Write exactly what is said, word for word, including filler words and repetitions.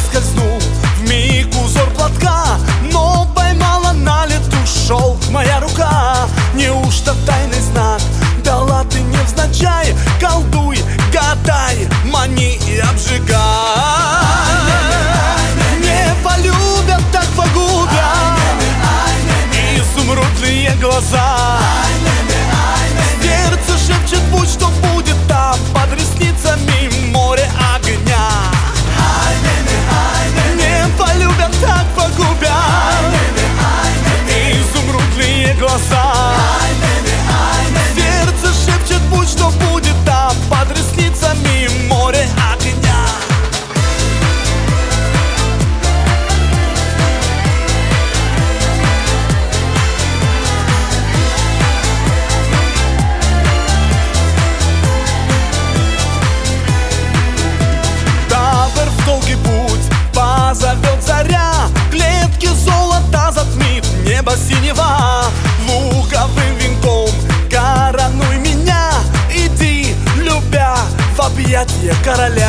скользнул вмиг узор платка, но поймала на лету шелк моя рука. Неужто тайный знак дала ты невзначай? Колдуй, гадай, мани и обжигай. Не полюбят, так погубят изумрудные глаза. Сердце шепчет, будь что будет там, под ресницами море огня. Не полюбят, так погубят изумрудные глаза. Сердце шепчет, будь что будет там, под ресницами море огня. Табор в долгий путь позовет заря, клетки золота затмит небо синева. Луговым венком коронуй меня, иди, любя, в объятия короля.